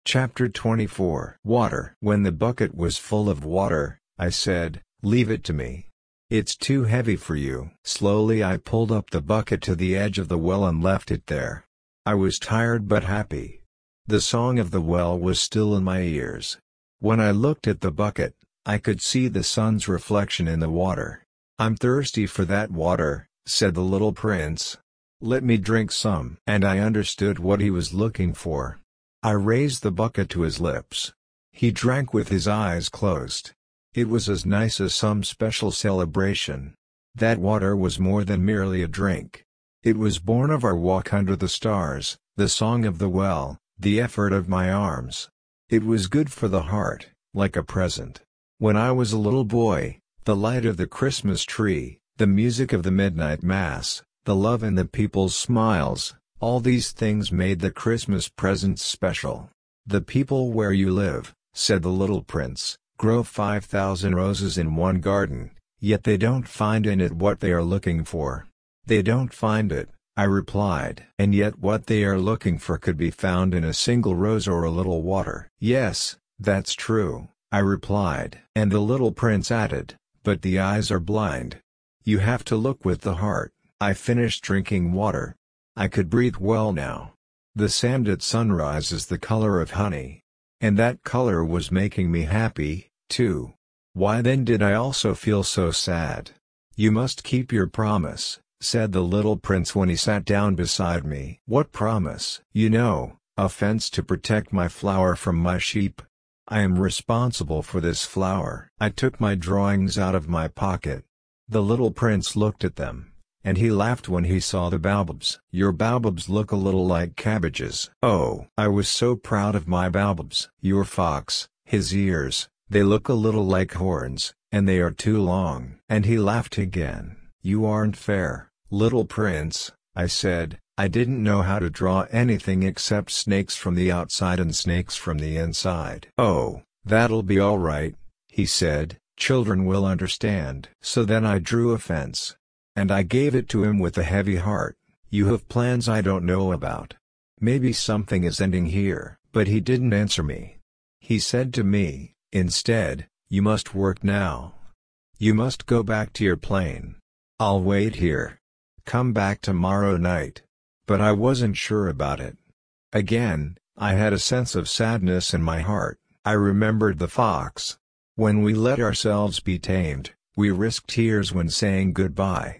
Chapter 24 Water. When the bucket was full of water, I said, "Leave it to me. It's too heavy for you." Slowly I pulled up the bucket to the edge of the well and left it there. I was tired but happy. The song of the well was still in my ears. When I looked at the bucket, I could see the sun's reflection in the water. "I'm thirsty for that water," said the little prince. "Let me drink some." And I understood what he was looking for. I raised the bucket to his lips. He drank with his eyes closed. It was as nice as some special celebration. That water was more than merely a drink. It was born of our walk under the stars, the song of the well, the effort of my arms. It was good for the heart, like a present. When I was a little boy, the light of the Christmas tree, the music of the midnight mass, the love in the people's smiles, all these things made the Christmas presents special. "The people where you live," said the little prince, "grow 5,000 roses in one garden, yet they don't find in it what they are looking for." "They don't find it," I replied. "And yet what they are looking for could be found in a single rose or a little water." "Yes, that's true," I replied. And the little prince added, "But the eyes are blind. You have to look with the heart." I finished drinking water. I could breathe well now. The sand at sunrise is the color of honey. And that color was making me happy, too. Why then did I also feel so sad? "You must keep your promise," said the little prince when he sat down beside me. "What promise?" "You know, a fence to protect my flower from my sheep. I am responsible for this flower." I took my drawings out of my pocket. The little prince looked at them, and he laughed when he saw the baobabs. "Your baobabs look a little like cabbages." Oh, I was so proud of my baobabs. "Your fox, his ears, they look a little like horns, and they are too long." And he laughed again. "You aren't fair, little prince," I said. "I didn't know how to draw anything except snakes from the outside and snakes from the inside." "Oh, that'll be all right," he said, "children will understand." So then I drew a fence. And I gave it to him with a heavy heart. "You have plans I don't know about. Maybe something is ending here." But he didn't answer me. He said to me, instead, "You must work now. You must go back to your plane. I'll wait here. Come back tomorrow night." But I wasn't sure about it. Again, I had a sense of sadness in my heart. I remembered the fox. When we let ourselves be tamed, we risk tears when saying goodbye.